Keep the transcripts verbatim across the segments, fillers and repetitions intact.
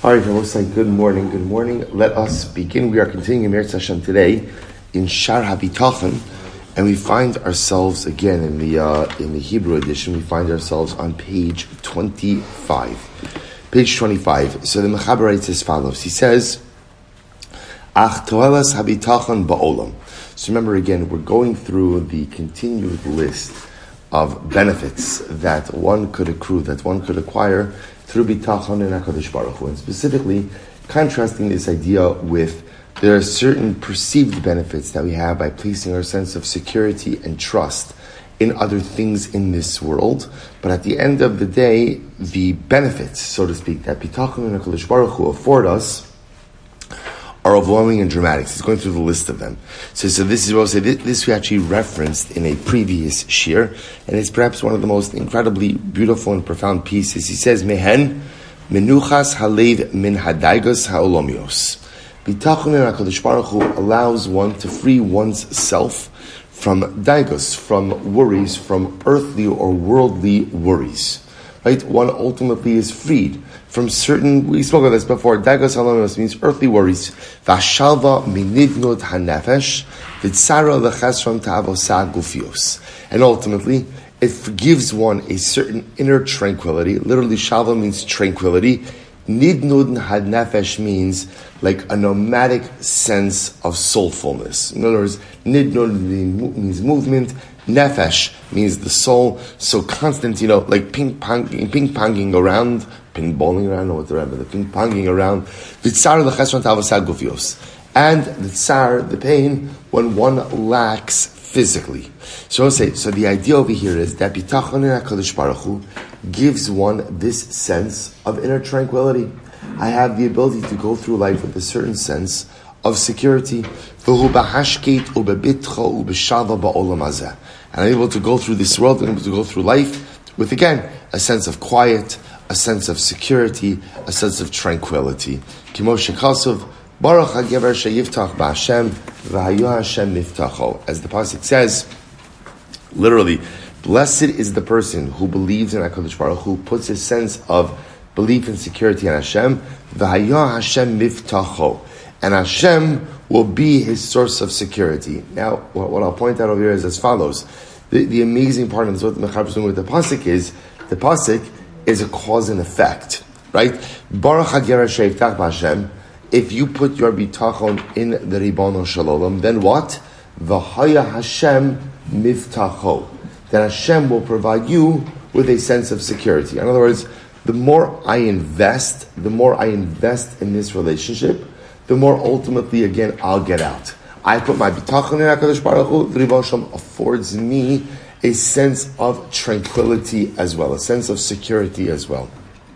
All right, I will say good morning, good morning. Let us begin. We are continuing Meretz Hashem today in Shar HaBitachon, and we find ourselves again in the uh, in the Hebrew edition. We find ourselves on page twenty-five. Page twenty-five. So the Mechaber writes as follows. He says, Ach toelas habitachon ba'olam. So remember again, we're going through the continued list of benefits that one could accrue, that one could acquire through bitachon and HaKadosh Baruch Hu, and specifically contrasting this idea with there are certain perceived benefits that we have by placing our sense of security and trust in other things in this world. But at the end of the day, the benefits, so to speak, that bitachon and HaKadosh Baruch Hu afford us are overwhelming and dramatic. He's going through the list of them. So, so this is what I'll say. This, this we actually referenced in a previous shir, and it's perhaps one of the most incredibly beautiful and profound pieces. He says, Mehen menuchas halev min hadaigos haolomios. Bitachon and HaKadosh Baruch Hu allows one to free one's self from daigos, from worries, from earthly or worldly worries. Right? One ultimately is freed from certain, we spoke of this before, daigos halomos means earthly worries. Vashalva minidnud hanefesh, v'tzara lechesron ta'avosa gufios. And ultimately, it gives one a certain inner tranquility. Literally, shalva means tranquility. Nidnud hanefesh means like a nomadic sense of soulfulness. In other words, nidnud means movement. Nefesh means the soul. So constant, you know, like ping-ponging, ping-ponging around, ping-balling around, or whatever, the ping-ponging around. V'tzar l'chesron ta'avosa gufios. And the tsar, the pain, when one lacks physically. So I'll say, so the idea over here is that bitachon and HaKadosh Baruch Hu gives one this sense of inner tranquility. I have the ability to go through life with a certain sense of security. And I'm able to go through this world, and able to go through life with, again, a sense of quiet, a sense of security, a sense of tranquility. Kimo shekasov, Baruch HaGever sheyiftach ba'Hashem, v'hayu Hashem miftacho. As the pasuk says, literally, blessed is the person who believes in HaKadosh Baruch Hu, puts his sense of belief and security in Hashem, v'hayu Hashem miftacho. And Hashem will be his source of security. Now, what I'll point out over here is as follows. The, the amazing part of this, what the Mechaber is doing with the pasuk is, the pasuk is a cause and effect, right? Baruch HaGever sheyiftach b'Hashem. If you put your bitachon in the Ribono Shel Olam, then what? V'haya Hashem miftacho. Then Hashem will provide you with a sense of security. In other words, the more I invest, the more I invest in this relationship, the more ultimately, again, I'll get out. I put my bitachon in HaKadosh Baruch Hu, the Ribono Shel Olam affords me a sense of tranquility as well, a sense of security as well.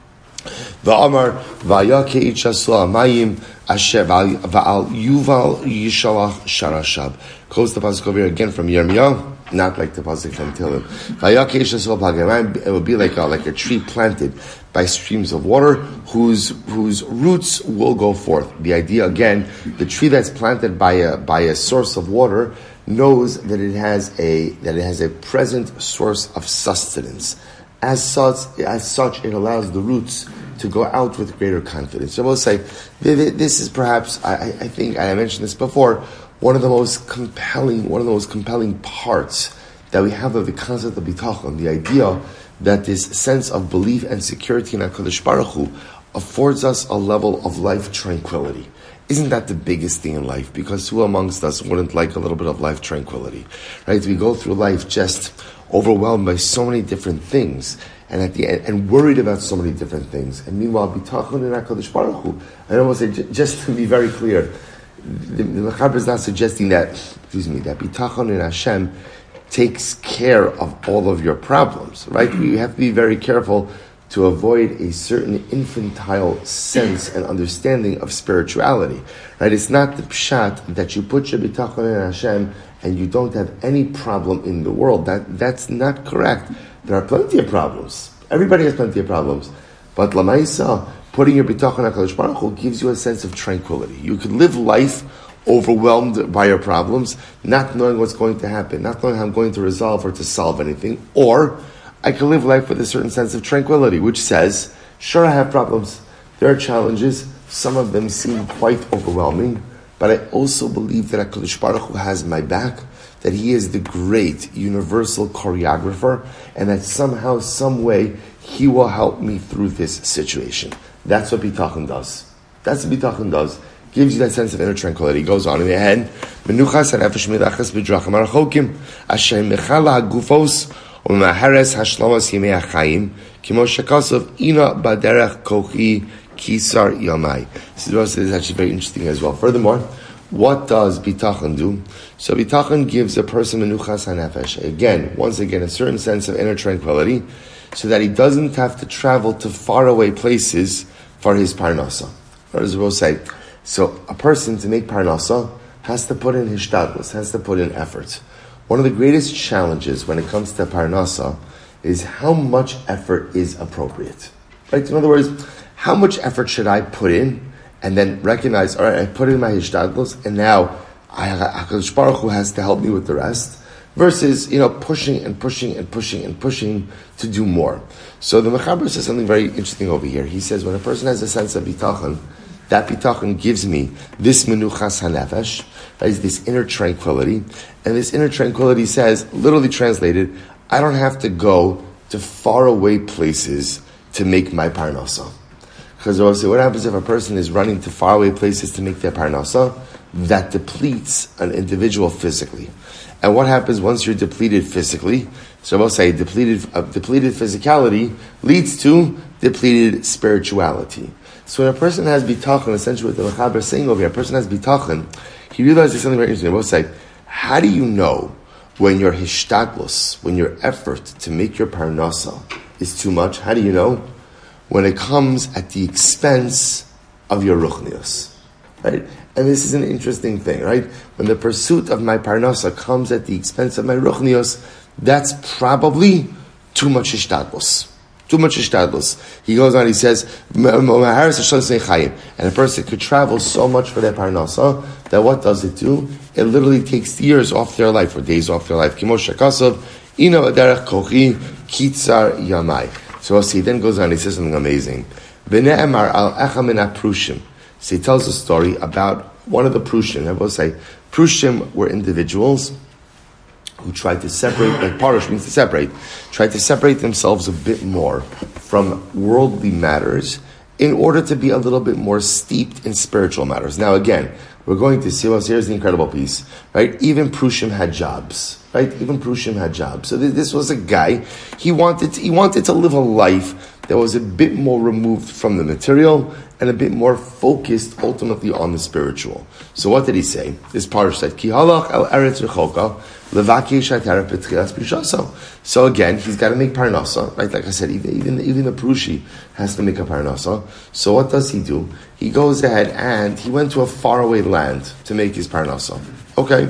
V'amar v'ayake itchasu amayim asher v'al yuval yishalach sharashab. Quotes the pasuk over here again from Yirmiyah, not like the pasuk from Tehillim. V'ayake itchasu amayim. It would be like a, like a tree planted by streams of water, whose whose roots will go forth. The idea again, the tree that's planted by a by a source of water knows that it has a that it has a present source of sustenance. As such, as such, it allows the roots to go out with greater confidence. So I will say, this is perhaps, I, I think, I mentioned this before, one of the most compelling, one of the most compelling parts that we have of the concept of bitachon, the idea that this sense of belief and security in HaKadosh Baruch Hu affords us a level of life tranquility. Isn't that the biggest thing in life? Because who amongst us wouldn't like a little bit of life tranquility? Right? We go through life just overwhelmed by so many different things, and at the end, and worried about so many different things. And meanwhile, bitachon and HaKadosh Baruch Hu, I almost say, j- just to be very clear, the Mechaber is not suggesting that, excuse me, that bitachon and Hashem takes care of all of your problems, right? We have to be very careful to avoid a certain infantile sense and understanding of spirituality, right? It's not the pshat that you put your bitachon in Hashem and you don't have any problem in the world. That that's not correct. There are plenty of problems. Everybody has plenty of problems. But lamaisa, putting your bitachon in HaKadosh Baruch Hu gives you a sense of tranquility. You can live life overwhelmed by your problems, not knowing what's going to happen, not knowing how I'm going to resolve or to solve anything, or I can live life with a certain sense of tranquility, which says, sure, I have problems. There are challenges. Some of them seem quite overwhelming, but I also believe that HaKadosh Baruch Hu has my back, that He is the great universal choreographer, and that somehow, some way, He will help me through this situation. That's what Bitachon does. That's what Bitachon does. Gives you that sense of inner tranquility. He goes on in the end. Menuchas hanefesh milachas b'drachim harachokim asher mechala hagufos u'mahares hashlamas yimei hachayim kimo shekasov ina baderech kochi kisar yamai. This is actually very interesting as well. Furthermore, what does Bitachon do? So Bitachon gives a person menuchas hanefesh. Again, once again, a certain sense of inner tranquility, so that he doesn't have to travel to faraway places for his parnasa. What does the rule say? So a person, to make parnasa, has to put in hishtadlus, has to put in effort. One of the greatest challenges when it comes to parnasa is how much effort is appropriate. Right? In other words, how much effort should I put in and then recognize, all right, I put in my hishtadlus and now HaKadosh Baruch Hu has to help me with the rest, versus, you know, pushing and pushing and pushing and pushing to do more. So the Mechaber says something very interesting over here. He says when a person has a sense of bitachon, that bitachon gives me this menuchas hanefesh, that is this inner tranquility. And this inner tranquility says, literally translated, I don't have to go to faraway places to make my parnasa. Because also, what happens if a person is running to faraway places to make their parnasa? That depletes an individual physically. And what happens once you're depleted physically? So I'll say depleted, uh, depleted physicality leads to depleted spirituality. So when a person has bitachon, essentially what the Mechaber is saying over here, a person has bitachon, he realizes something very interesting. We'll say, how do you know when your hishtadlus, when your effort to make your parnasa is too much? How do you know? When it comes at the expense of your ruchnius, right? And this is an interesting thing, right? When the pursuit of my parnasa comes at the expense of my ruchnius, that's probably too much hishtadlus. Too much hishtadlus. He goes on, he says, and a person could travel so much for their parnasa, that what does it do? It literally takes years off their life, or days off their life. Kimo shekasov, ina aderech kochi, kitzar yamai. So he then goes on, he says something amazing. V'ne'emar al echa min ha'prushim. So he tells a story about one of the Prushim. I will say, Prushim were individuals who tried to separate, like Parush means to separate, tried to separate themselves a bit more from worldly matters in order to be a little bit more steeped in spiritual matters. Now again, we're going to see, well, here's the incredible piece, right? Even Prushim had jobs, right? Even Prushim had jobs. So this was a guy, he wanted to, he wanted to live a life that was a bit more removed from the material and a bit more focused ultimately on the spiritual. So what did he say? This parsha said, Ki halach el eretz rechoka levaki shatara petchilas prishaso. So again, he's got to make parnasa, right? Like I said, even, even, even the Prushi has to make a parnasa. So what does he do? He goes ahead and he went to a faraway land to make his parnasa. Okay.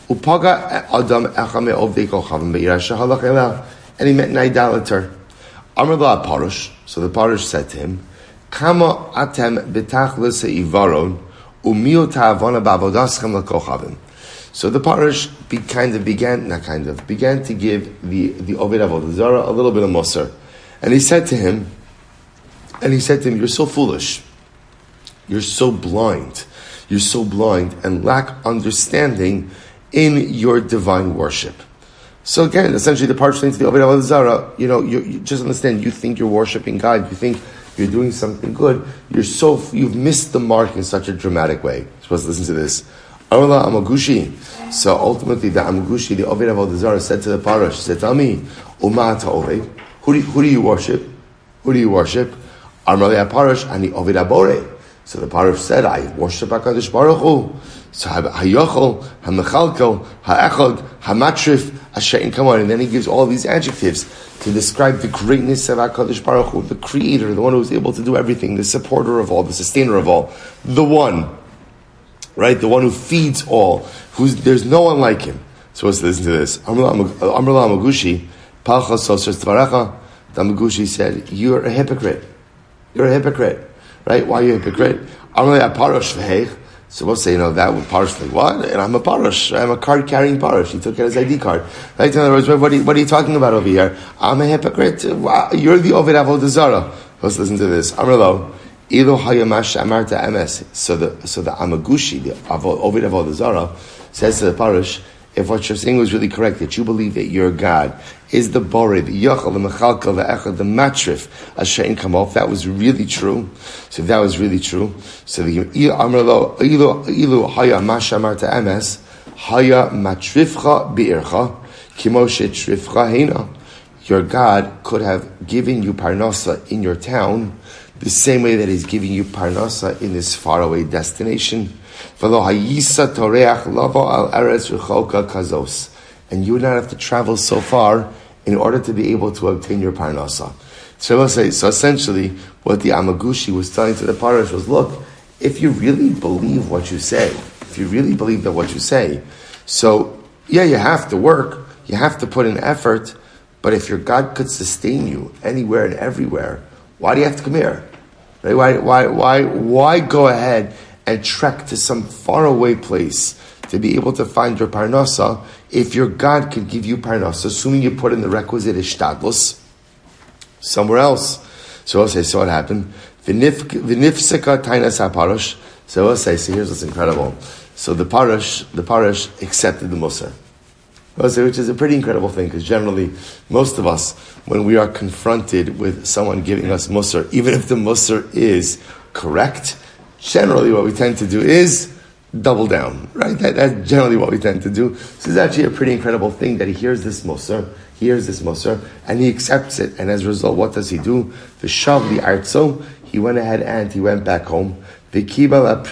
Upaga adam echame ovdei kochavim be'irasha halach ela. And he met an idolater. Amar la parush. So the parush said to him, Kama atem betachlis ivaron umio ta'avona ba'avodaschem lekochavim. So the parush be, kind of began, not kind of, began to give the, the Oved Avodah Zarah a little bit of musar. And he said to him, and he said to him, you're so foolish. You're so blind. You're so blind and lack understanding in your divine worship. So again, essentially the parush saying to the Oved Avodah Zarah, you know, you, you just understand, you think you're worshiping God, you think you're doing something good, you're so, you've missed the mark in such a dramatic way. You're supposed to listen to this. Amala Amagushi. So ultimately, the Amagushi, the Oved Avodah Zarah, said to the parush, said, Ami, Uma Oved. Who do who do you worship? Who do you worship? Amala parush ani Oved Abore. So the parush said, I worship HaKadosh Baruch Hu. So Hayochel, Hamechalkel, Ha'echad, Hamatrif, Hashem. Come on, and then he gives all these adjectives to describe the greatness of HaKadosh Baruch Hu, the Creator, the one who is able to do everything, the supporter of all, the sustainer of all, the one. Right, the one who feeds all, who's there's no one like him. So let's listen to this. Amrullah Amagushi, Palchas Sosers Tvaracha. The Amagushi said, "You're a hypocrite. You're a hypocrite, right? Why are you a hypocrite?" Amrullah Parosh V'Heich. So we'll say, you know, that would Parosh like what? And I'm a Parosh. I'm a card carrying Parosh. He took out his I D card. Right? In other words, what are you, what are you talking about over here? I'm a hypocrite. Wow, you're the Oved Avodah Zarah. Let's listen to this. Amrullah Ilo hayamash amarta emes. So the so the Amagushi, the Ovid Avodah Zarah, says to the Parush, if what you're saying was really correct, that you believe that your God is the Bore, the Yochel, the Mechalkel, the Echad, the Matrif, Asher in Kamol, if that was really true, so if that was really true, so the Amrlo, Ilu, Ilu, Haya, Mashamarta Emes, Haya, Matrifcha, Be'ircha, Kimoshe, Trifcha, Heina. Your God could have given you Parnasa in your town, the same way that He's giving you Parnasa in this faraway destination. And you would not have to travel so far in order to be able to obtain your Parnasa. So, so essentially, what the Amagushi was telling to the Parish was, look, if you really believe what you say, if you really believe that what you say, so yeah, you have to work, you have to put in effort, but if your God could sustain you anywhere and everywhere, why do you have to come here? Right? Why, why, why, why go ahead and trek to some faraway place to be able to find your Parnasa if your God could give you Parnasa, assuming you put in the requisite ishtadlus somewhere else? So I'll say, so what happened? V'nifseka tainas ha-parush. So I'll say, so here's what's incredible. So the parush, the parush accepted the Musar. I'll say, which is a pretty incredible thing, because generally, most of us, when we are confronted with someone giving us Musar, even if the Musar is correct, generally what we tend to do is double down, right? That, that's generally what we tend to do. So it's actually a pretty incredible thing that he hears this Musar, he hears this Musar, and he accepts it. And as a result, what does he do? The Shavli Artso, he went ahead and he went back home. And he accepted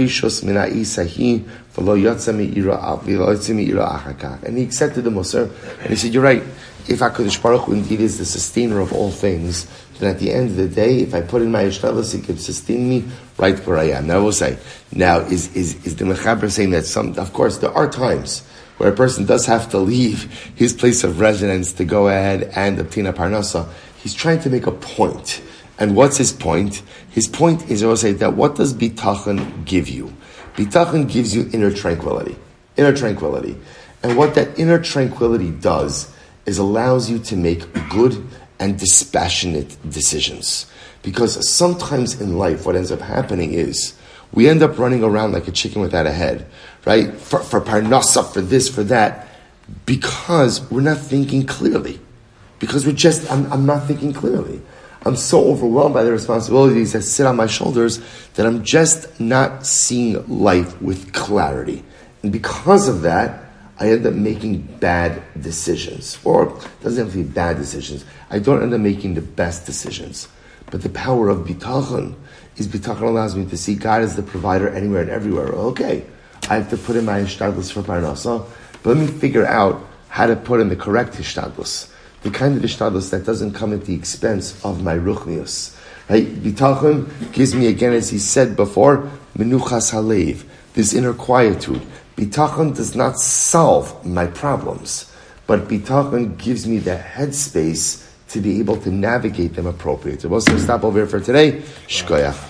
the Musar, and he said, you're right, if HaKadosh Baruch Hu indeed is the sustainer of all things, then at the end of the day, if I put in my Ishtadlus, He can sustain me right where I am. Now I will say, now is, is, is the Mechaber saying that some, of course, there are times where a person does have to leave his place of residence to go ahead and obtain a Parnasa. He's trying to make a point. And what's his point? His point is, I will say, that what does Bitachon give you? Bitachon gives you inner tranquility. Inner tranquility. And what that inner tranquility does is allows you to make good and dispassionate decisions. Because sometimes in life, what ends up happening is we end up running around like a chicken without a head, right? For, for parnasa, for this, for that, because we're not thinking clearly. Because we're just, I'm, I'm not thinking clearly. I'm so overwhelmed by the responsibilities that sit on my shoulders that I'm just not seeing life with clarity. And because of that, I end up making bad decisions. Or, it doesn't have to be bad decisions. I don't end up making the best decisions. But the power of bitachon is bitachon allows me to see God as the provider anywhere and everywhere. Okay, I have to put in my ishtadlus for parnasa, but let me figure out how to put in the correct ishtadlus. The kind of ishtadlus that doesn't come at the expense of my ruchnius. Right? Bitachon gives me, again, as he said before, menuchas halev, this inner quietude. Bitachon does not solve my problems, but bitachon gives me the headspace to be able to navigate them appropriately. So we'll stop over here for today. Shkoyach.